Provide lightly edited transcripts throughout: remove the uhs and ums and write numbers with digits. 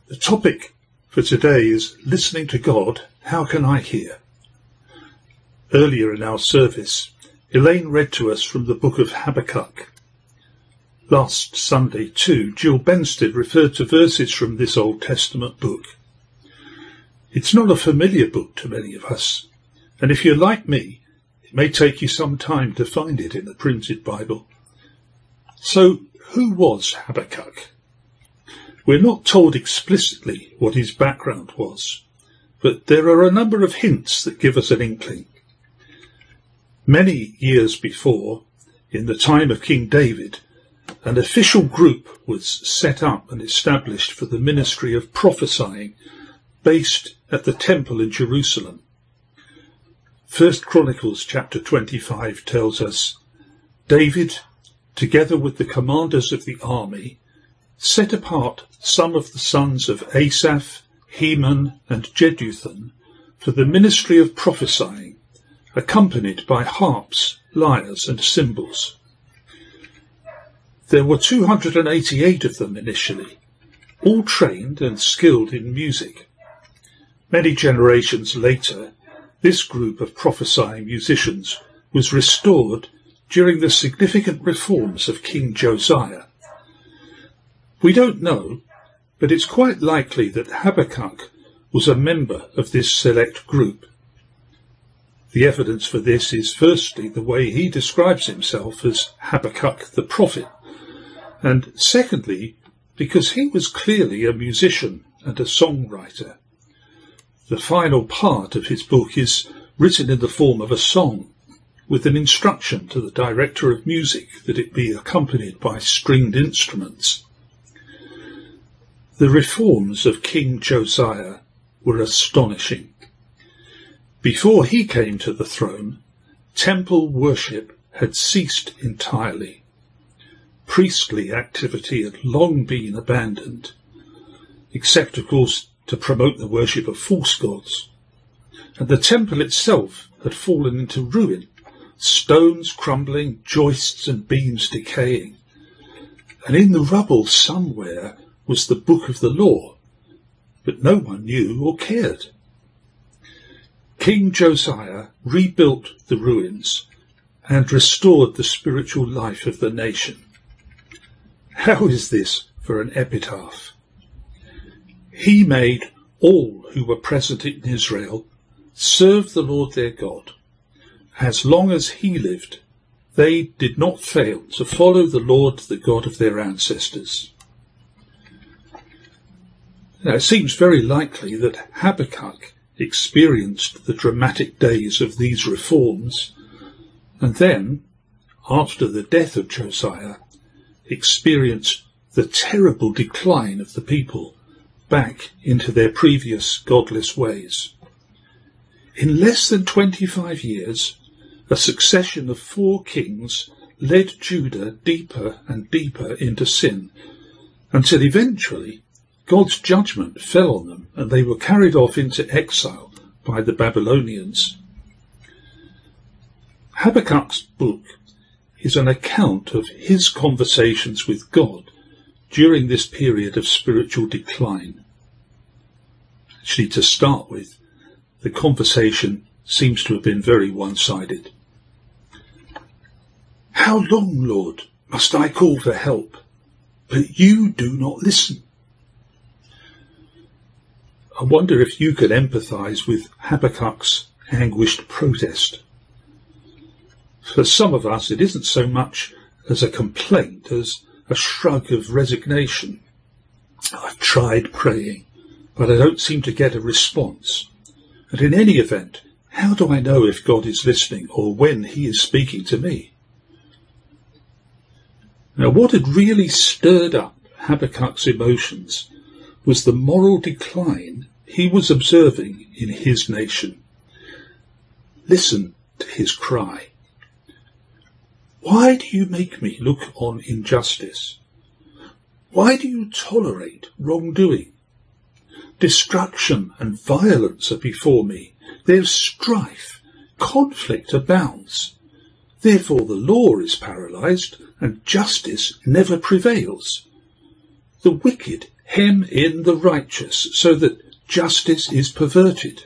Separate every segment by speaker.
Speaker 1: The topic for today is listening to God, how can I hear? Earlier in our service, Elaine read to us from the book of Habakkuk. Last Sunday too, Jill Benstead referred to verses from this Old Testament book. It's not a familiar book to many of us, and if you're like me, it may take you some time to find it in the printed Bible. So, who was Habakkuk? We're not told explicitly what his background was, but there are a number of hints that give us an inkling. Many years before, in the time of King David, an official group was set up and established for the ministry of prophesying, based at the temple in Jerusalem. 1 Chronicles chapter 25 tells us, David, together with the commanders of the army, set apart some of the sons of Asaph, Heman, and Jeduthun for the ministry of prophesying, accompanied by harps, lyres, and cymbals. There were 288 of them initially, all trained and skilled in music. Many generations later, this group of prophesying musicians was restored during the significant reforms of King Josiah. We don't know, but it's quite likely that Habakkuk was a member of this select group. The evidence for this is firstly the way he describes himself as Habakkuk the prophet, and secondly because he was clearly a musician and a songwriter. The final part of his book is written in the form of a song, with an instruction to the director of music that it be accompanied by stringed instruments. The reforms of King Josiah were astonishing. Before he came to the throne, temple worship had ceased entirely. Priestly activity had long been abandoned, except, of course, to promote the worship of false gods. And the temple itself had fallen into ruin, stones crumbling, joists and beams decaying. And in the rubble somewhere was the book of the law, but no one knew or cared. King Josiah rebuilt the ruins and restored the spiritual life of the nation. How is this for an epitaph? He made all who were present in Israel serve the Lord their God. As long as he lived, they did not fail to follow the Lord, the God of their ancestors. Now, it seems very likely that Habakkuk experienced the dramatic days of these reforms, and then, after the death of Josiah, experienced the terrible decline of the people back into their previous godless ways. In less than 25 years, a succession of 4 kings led Judah deeper and deeper into sin, until eventually God's judgment fell on them and they were carried off into exile by the Babylonians. Habakkuk's book is an account of his conversations with God during this period of spiritual decline. Actually, to start with, the conversation seems to have been very one-sided. How long, Lord, must I call for help, but you do not listen? I wonder if you could empathise with Habakkuk's anguished protest. For some of us, it isn't so much as a complaint as a shrug of resignation. I've tried praying, but I don't seem to get a response. And in any event, how do I know if God is listening or when he is speaking to me? Now, what had really stirred up Habakkuk's emotions was the moral decline he was observing in his nation. Listen to his cry. Why do you make me look on injustice? Why do you tolerate wrongdoing? Destruction and violence are before me. There's strife, conflict abounds. Therefore the law is paralyzed and justice never prevails. The wicked hem in the righteous so that justice is perverted.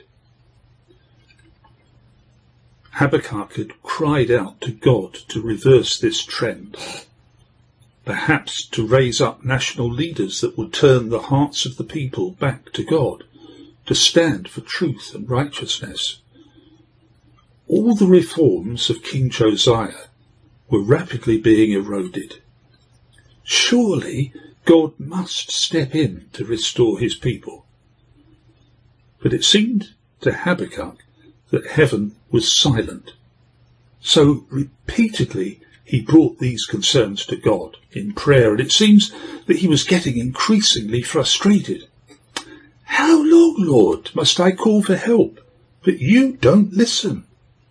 Speaker 1: Habakkuk had cried out to God to reverse this trend, perhaps to raise up national leaders that would turn the hearts of the people back to God, to stand for truth and righteousness. All the reforms of King Josiah were rapidly being eroded. Surely God must step in to restore his people. But it seemed to Habakkuk that heaven was silent. So repeatedly he brought these concerns to God in prayer, and it seems that he was getting increasingly frustrated. How long, Lord, must I call for help, but you don't listen?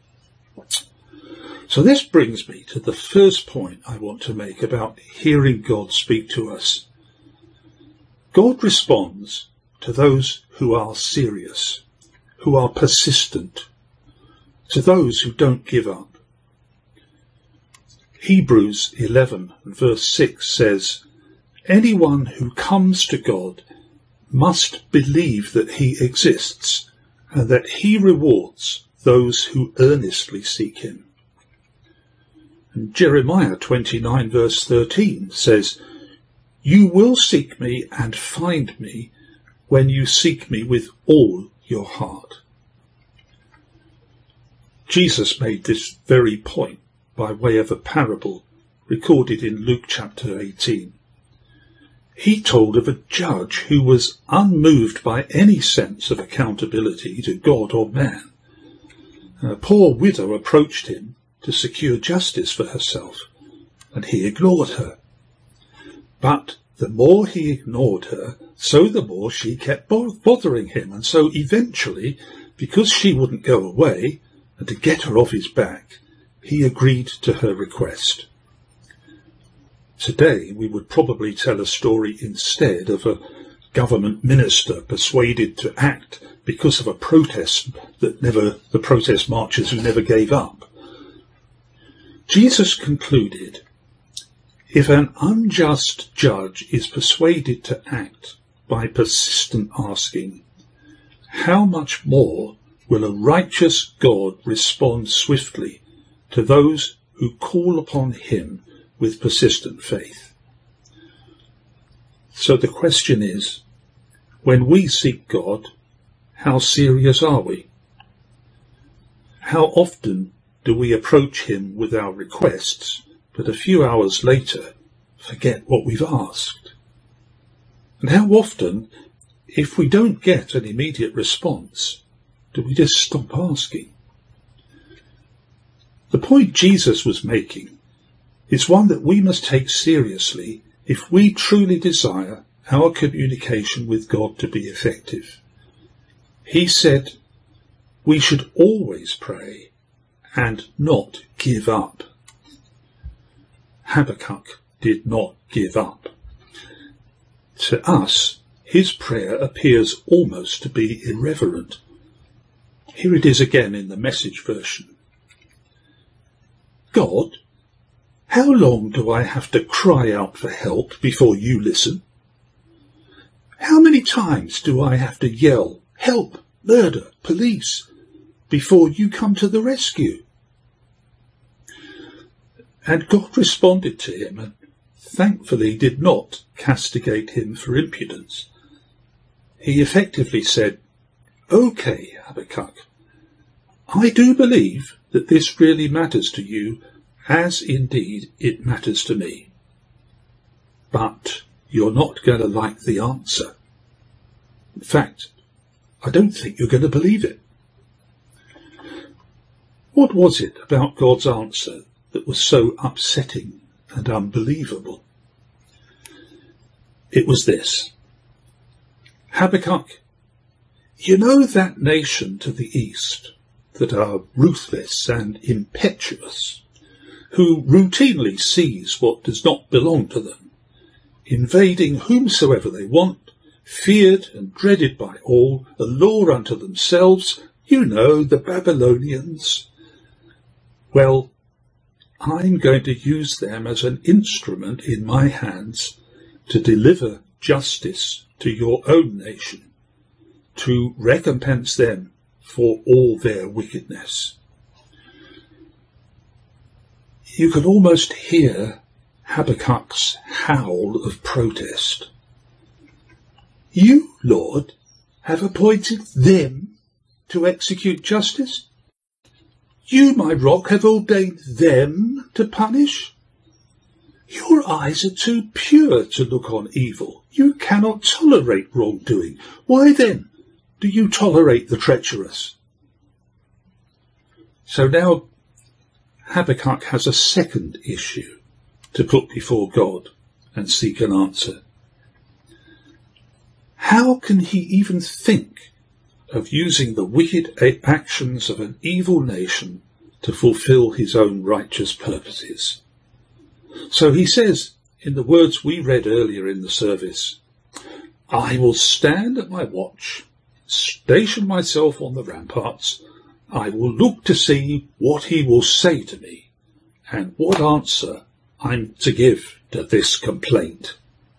Speaker 1: So this brings me to the first point I want to make about hearing God speak to us. God responds to those who are serious, who are persistent, to those who don't give up. Hebrews 11 verse 6 says, anyone who comes to God must believe that he exists and that he rewards those who earnestly seek him. And Jeremiah 29 verse 13 says, you will seek me and find me when you seek me with all your heart. Jesus made this very point by way of a parable recorded in Luke chapter 18. He told of a judge who was unmoved by any sense of accountability to God or man. A poor widow approached him to secure justice for herself, and he ignored her. But the more he ignored her, so the more she kept bothering him, and so eventually, because she wouldn't go away, and to get her off his back, he agreed to her request. Today we would probably tell a story instead of a government minister persuaded to act because of a protest the protest marchers who never gave up. Jesus concluded, if an unjust judge is persuaded to act by persistent asking, how much more will a righteous God respond swiftly to those who call upon him with persistent faith? So the question is, when we seek God, how serious are we? How often do we approach him with our requests, but a few hours later forget what we've asked? And how often, if we don't get an immediate response, do we just stop asking? The point Jesus was making is one that we must take seriously if we truly desire our communication with God to be effective. He said we should always pray and not give up. Habakkuk did not give up. To us, his prayer appears almost to be irreverent. Here it is again in the Message version. God, how long do I have to cry out for help before you listen? How many times do I have to yell, help, murder, police, before you come to the rescue? And God responded to him and thankfully did not castigate him for impudence. He effectively said, okay, Habakkuk, I do believe that this really matters to you, as indeed it matters to me. But you're not going to like the answer. In fact, I don't think you're going to believe it. What was it about God's answer that was so upsetting and unbelievable? It was this. Habakkuk, you know that nation to the east that are ruthless and impetuous, who routinely seize what does not belong to them, invading whomsoever they want, feared and dreaded by all, a law unto themselves, you know, the Babylonians. Well, I'm going to use them as an instrument in my hands to deliver justice to your own nation, to recompense them for all their wickedness. You can almost hear Habakkuk's howl of protest. You, Lord, have appointed them to execute justice? You, my rock, have ordained them to punish? Your eyes are too pure to look on evil. You cannot tolerate wrongdoing. Why then do you tolerate the treacherous? So now Habakkuk has a second issue to put before God and seek an answer. How can he even think of using the wicked actions of an evil nation to fulfill his own righteous purposes? So he says, in the words we read earlier in the service, I will stand at my watch, station myself on the ramparts. I will look to see what he will say to me and what answer I'm to give to this complaint.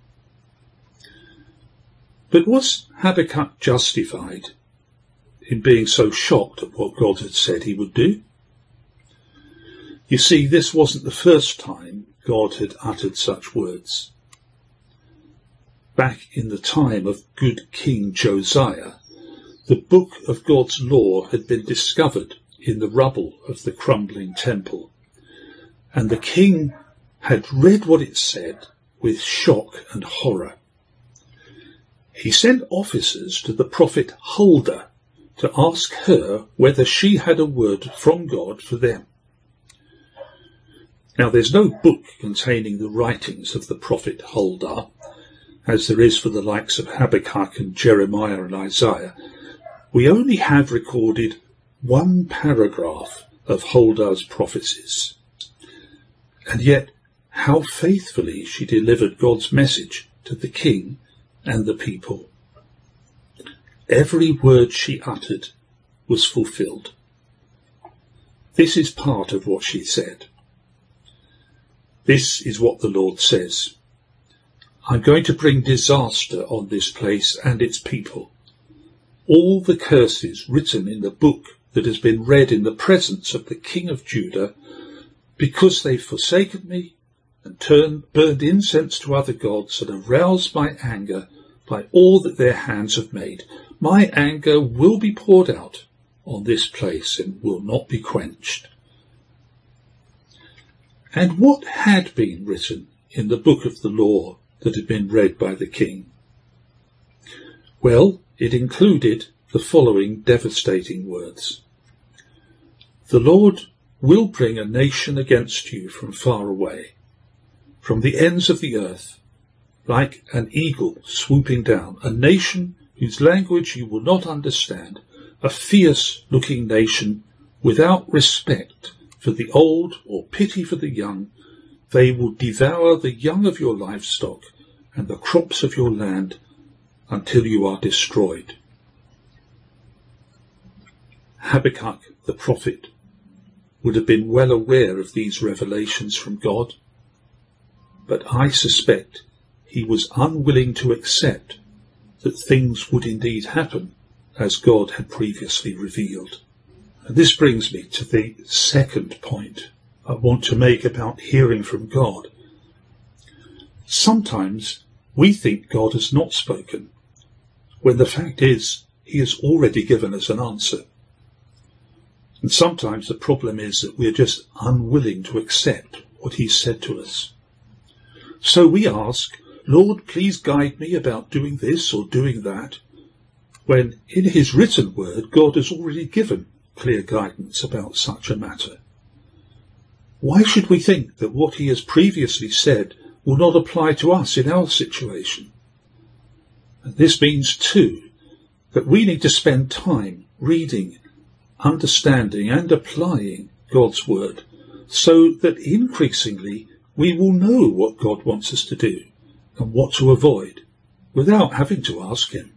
Speaker 1: But was Habakkuk justified in being so shocked at what God had said he would do? You see, this wasn't the first time God had uttered such words. Back in the time of good King Josiah, the book of God's law had been discovered in the rubble of the crumbling temple, and the king had read what it said with shock and horror. He sent officers to the prophet Huldah to ask her whether she had a word from God for them. Now, there's no book containing the writings of the prophet Huldah, as there is for the likes of Habakkuk and Jeremiah and Isaiah. We only have recorded one paragraph of Huldah's prophecies. And yet, how faithfully she delivered God's message to the king and the people. Every word she uttered was fulfilled. This is part of what she said. This is what the Lord says. I'm going to bring disaster on this place and its people. All the curses written in the book that has been read in the presence of the King of Judah, because they've forsaken me and burned incense to other gods and aroused my anger by all that their hands have made. My anger will be poured out on this place and will not be quenched. And what had been written in the book of the law that had been read by the king? Well, it included the following devastating words. The Lord will bring a nation against you from far away, from the ends of the earth, like an eagle swooping down, a nation whose language you will not understand, a fierce-looking nation without respect for the old or pity for the young. They will devour the young of your livestock and the crops of your land until you are destroyed. Habakkuk the prophet would have been well aware of these revelations from God, but I suspect he was unwilling to accept that things would indeed happen as God had previously revealed. And this brings me to the second point I want to make about hearing from God. Sometimes we think God has not spoken, when the fact is he has already given us an answer. And sometimes the problem is that we're just unwilling to accept what he's said to us. So we ask, Lord, please guide me about doing this or doing that, when in his written word God has already given clear guidance about such a matter. Why should we think that what he has previously said will not apply to us in our situation? And this means, too, that we need to spend time reading, understanding and applying God's word, so that increasingly we will know what God wants us to do and what to avoid without having to ask him.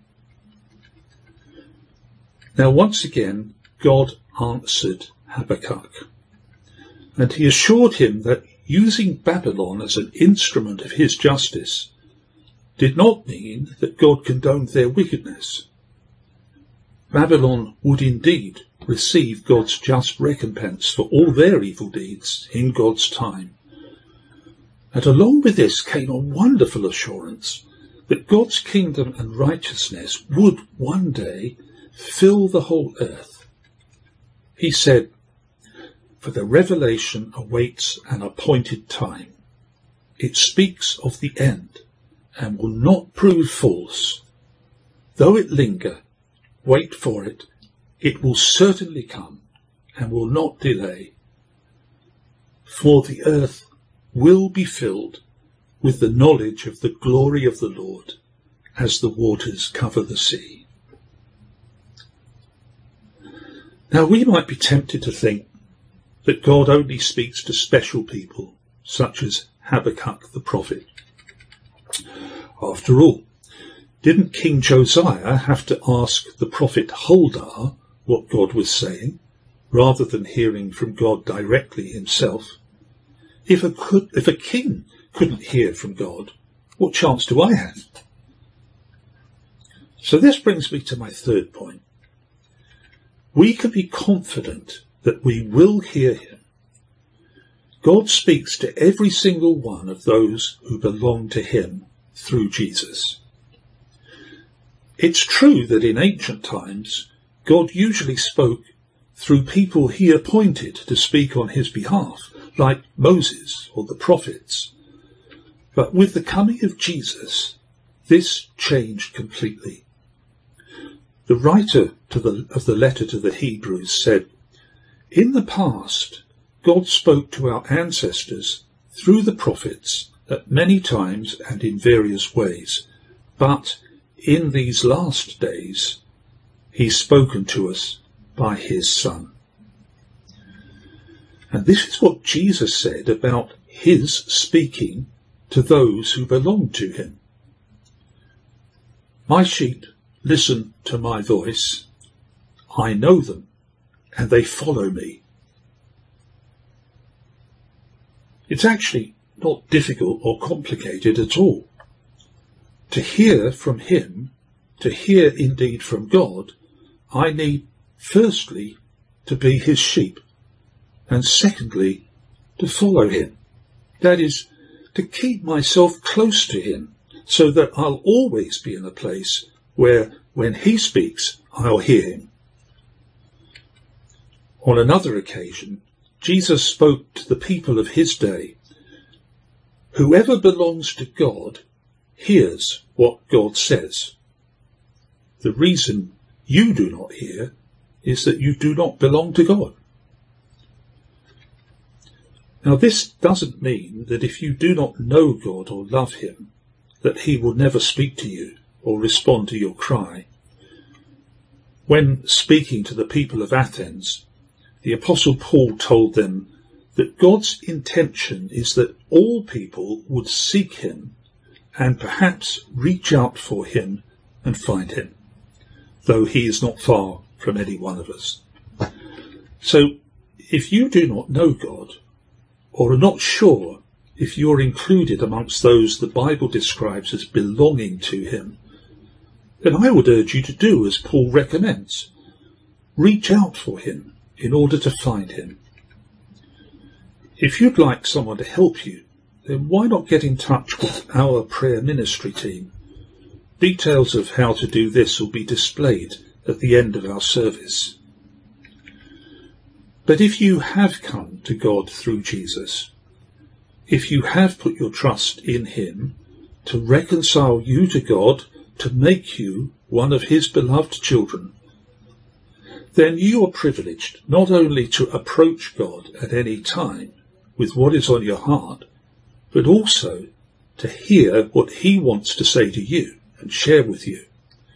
Speaker 1: Now, once again, God answered Habakkuk, and he assured him that using Babylon as an instrument of his justice did not mean that God condoned their wickedness. Babylon would indeed receive God's just recompense for all their evil deeds in God's time. And along with this came a wonderful assurance that God's kingdom and righteousness would one day fill the whole earth. He said, "For the revelation awaits an appointed time. It speaks of the end and will not prove false. Though it linger, wait for it. It will certainly come and will not delay. For the earth will be filled with the knowledge of the glory of the Lord as the waters cover the sea." Now we might be tempted to think that God only speaks to special people, such as Habakkuk the prophet. After all, didn't King Josiah have to ask the prophet Huldah what God was saying, rather than hearing from God directly himself? If a king couldn't hear from God, what chance do I have? So this brings me to my third point. We can be confident that we will hear him. God speaks to every single one of those who belong to him through Jesus. It's true that in ancient times, God usually spoke through people he appointed to speak on his behalf, like Moses or the prophets. But with the coming of Jesus, this changed completely. The writer of the letter to the Hebrews said, "In the past, God spoke to our ancestors through the prophets at many times and in various ways, but in these last days, he's spoken to us by his Son." And this is what Jesus said about his speaking to those who belong to him. "My sheep listen to my voice. I know them, and they follow me." It's actually not difficult or complicated at all. To hear from him, to hear indeed from God, I need firstly to be his sheep, and secondly to follow him. That is, to keep myself close to him, so that I'll always be in a place where, when he speaks, I'll hear him. On another occasion, Jesus spoke to the people of his day. Whoever belongs to God hears what God says. The reason you do not hear is that you do not belong to God. Now, this doesn't mean that if you do not know God or love him, that he will never speak to you or respond to your cry. When speaking to the people of Athens, the Apostle Paul told them that God's intention is that all people would seek him and perhaps reach out for him and find him, though he is not far from any one of us. So, if you do not know God, or are not sure if you're included amongst those the Bible describes as belonging to him, then I would urge you to do as Paul recommends. Reach out for him in order to find him. If you'd like someone to help you, then why not get in touch with our prayer ministry team? Details of how to do this will be displayed at the end of our service. But if you have come to God through Jesus, if you have put your trust in him to reconcile you to God, to make you one of his beloved children, then you are privileged not only to approach God at any time with what is on your heart, but also to hear what he wants to say to you and share with you.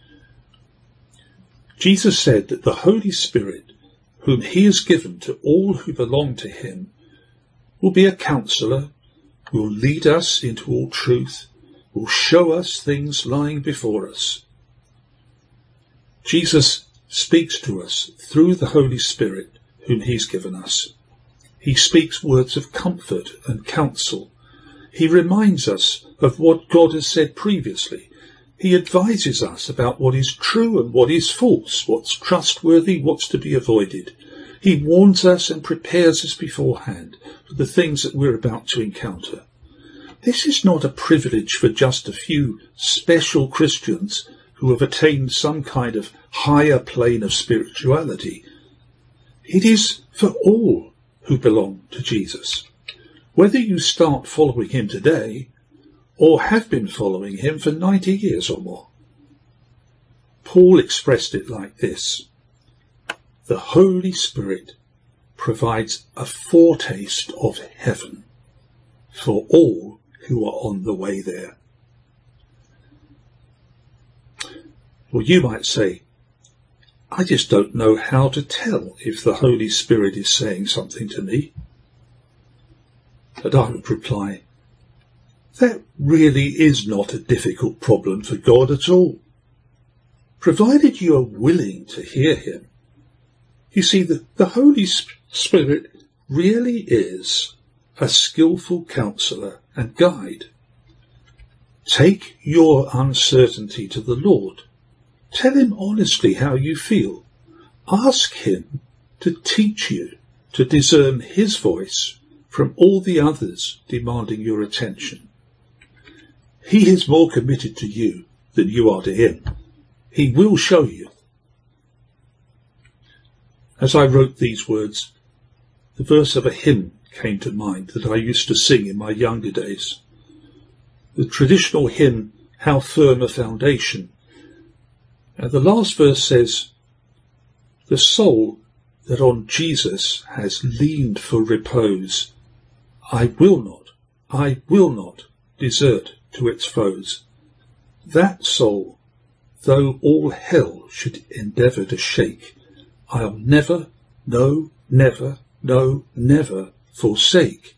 Speaker 1: Jesus said that the Holy Spirit, whom he has given to all who belong to him, will be a counselor, will lead us into all truth, will show us things lying before us. Jesus speaks to us through the Holy Spirit whom he's given us. He speaks words of comfort and counsel. He reminds us of what God has said previously. He advises us about what is true and what is false, what's trustworthy, what's to be avoided. He warns us and prepares us beforehand for the things that we're about to encounter. This is not a privilege for just a few special Christians who have attained some kind of higher plane of spirituality. It is for all who belong to Jesus. Whether you start following him today or have been following him for 90 years or more. Paul expressed it like this: the Holy Spirit provides a foretaste of heaven for all who are on the way there. Well, you might say, I just don't know how to tell if the Holy Spirit is saying something to me. And I would reply, that really is not a difficult problem for God at all, provided you are willing to hear him. You see, the Holy Spirit really is a skillful counsellor and guide. Take your uncertainty to the Lord. Tell him honestly how you feel. Ask him to teach you to discern his voice from all the others demanding your attention. He is more committed to you than you are to him. He will show you. As I wrote these words, the verse of a hymn came to mind that I used to sing in my younger days. The traditional hymn, How Firm a Foundation. And the last verse says, the soul that on Jesus has leaned for repose, I will not desert to its foes. That soul, though all hell should endeavour to shake, I'll never, no, never, no, never forsake.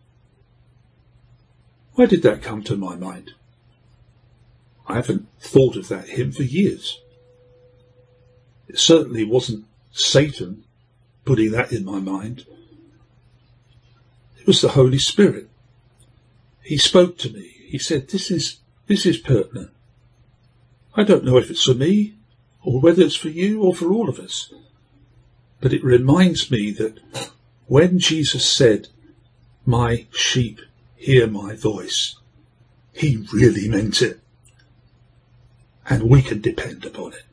Speaker 1: Why did that come to my mind? I haven't thought of that hymn for years. It certainly wasn't Satan putting that in my mind. It was the Holy Spirit. He spoke to me. He said, this is pertinent. I don't know if it's for me or whether it's for you or for all of us. But it reminds me that when Jesus said, my sheep hear my voice, he really meant it. And we can depend upon it.